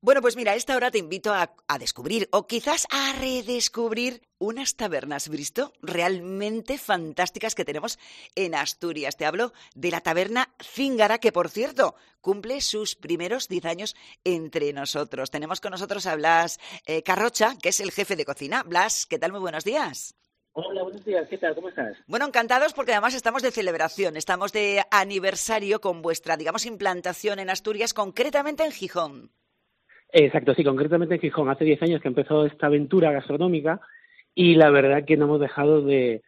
Bueno, pues mira, a esta hora te invito a descubrir o quizás a redescubrir unas tabernas, Bristo, realmente fantásticas que tenemos en Asturias. Te hablo de la taberna Zíngara, que por cierto cumple sus primeros 10 años entre nosotros. Tenemos con nosotros a Blas Carrocha, que es el jefe de cocina. Blas, ¿qué tal? Muy buenos días. Hola, buenos días, ¿qué tal? ¿Cómo estás? Bueno, encantados porque además estamos de celebración, estamos de aniversario con vuestra, digamos, implantación en Asturias, concretamente en Gijón. Exacto, sí, concretamente en Gijón. Hace 10 años que empezó esta aventura gastronómica y la verdad que no hemos dejado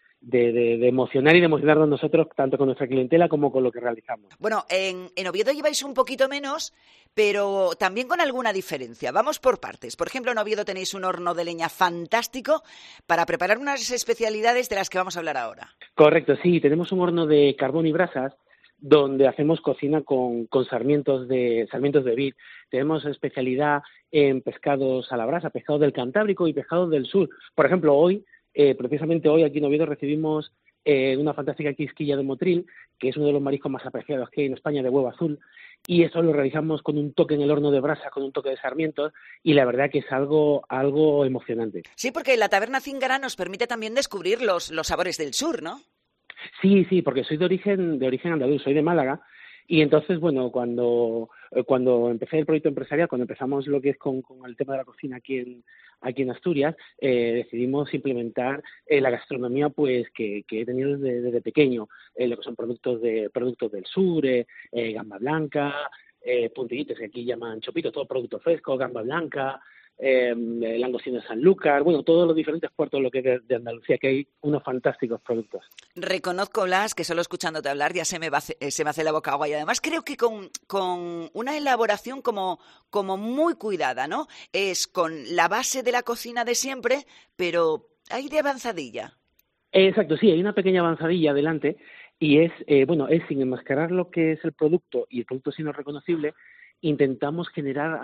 de emocionar y de emocionarnos nosotros, tanto con nuestra clientela como con lo que realizamos. Bueno, en Oviedo lleváis un poquito menos, pero también con alguna diferencia. Vamos por partes. Por ejemplo, en Oviedo tenéis un horno de leña fantástico para preparar unas especialidades de las que vamos a hablar ahora. Correcto, sí, tenemos un horno de carbón y brasas donde hacemos cocina con sarmientos de vid. Tenemos especialidad en pescados a la brasa, pescados del Cantábrico y pescados del sur. Por ejemplo, precisamente hoy aquí en Oviedo recibimos una fantástica quisquilla de motril, que es uno de los mariscos más apreciados que hay en España, de huevo azul, y eso lo realizamos con un toque en el horno de brasa, con un toque de sarmientos, y la verdad que es algo emocionante. Sí, porque la taberna Zíngara nos permite también descubrir los sabores del sur, ¿no? Sí, sí, porque soy de origen andaluz, soy de Málaga, y entonces, bueno, cuando empecé el proyecto empresarial, cuando empezamos lo que es con el tema de la cocina aquí en Asturias, decidimos implementar la gastronomía pues que he tenido desde pequeño, lo que son productos del sur, gamba blanca, puntillitos que aquí llaman chopitos, todo producto fresco, gamba blanca, langostino de Sanlúcar, bueno, todos los diferentes puertos lo que es de Andalucía, que hay unos fantásticos productos. Reconozco, Blas, que solo escuchándote hablar ya se me hace la boca agua y además creo que con una elaboración como muy cuidada, ¿no? Es con la base de la cocina de siempre, pero hay de avanzadilla. Exacto, sí, hay una pequeña avanzadilla adelante y es sin enmascarar lo que es el producto y el producto siendo reconocible, intentamos generar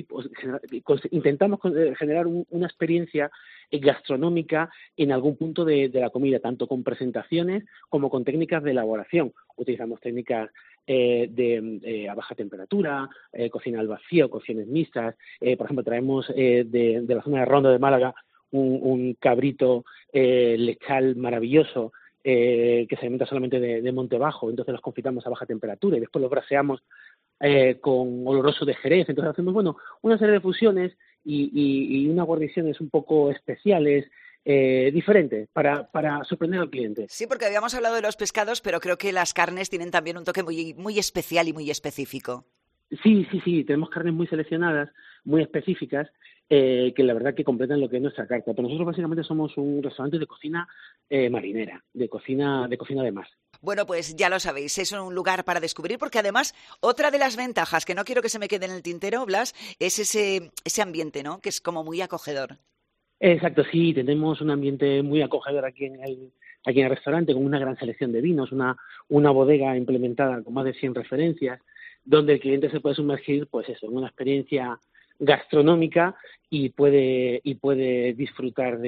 generar una experiencia gastronómica en algún punto de la comida, tanto con presentaciones como con técnicas de elaboración. Utilizamos técnicas a baja temperatura, cocina al vacío, cocciones mixtas. Por ejemplo, traemos de la zona de Ronda de Málaga un cabrito lechal maravilloso que se alimenta solamente de monte bajo, entonces los confitamos a baja temperatura y después los braseamos con oloroso de Jerez. Entonces hacemos, bueno, una serie de fusiones y unas guarniciones un poco especiales, diferentes, para sorprender al cliente. Sí, porque habíamos hablado de los pescados, pero creo que las carnes tienen también un toque muy, muy especial y muy específico. Sí, tenemos carnes muy seleccionadas, muy específicas, que la verdad que completan lo que es nuestra carta. Pero nosotros básicamente somos un restaurante de cocina marinera, de cocina de mar. Bueno, pues ya lo sabéis, es un lugar para descubrir, porque además otra de las ventajas, que no quiero que se me quede en el tintero, Blas, es ese ambiente, ¿no? Que es como muy acogedor. Exacto, sí, tenemos un ambiente muy acogedor aquí en el restaurante, con una gran selección de vinos, una bodega implementada con más de 100 referencias, donde el cliente se puede sumergir, pues eso, en una experiencia gastronómica y puede disfrutar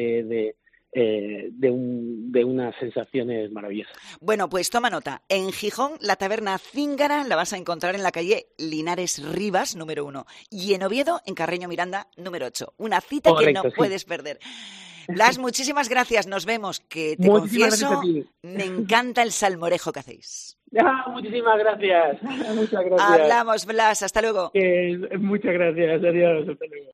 de unas sensaciones maravillosas. Bueno, pues toma nota. En Gijón, la taberna Zíngara la vas a encontrar en la calle Linares Rivas, número 1, y en Oviedo, en Carreño Miranda, número 8. Una cita Correcto, que no sí. puedes perder. Blas, muchísimas gracias. Nos vemos. Que te Muchísimas gracias a confieso, ti. me encanta el salmorejo que hacéis. Muchísimas gracias. Muchas gracias. Hablamos, Blas. Hasta luego. Muchas gracias. Adiós. Hasta luego.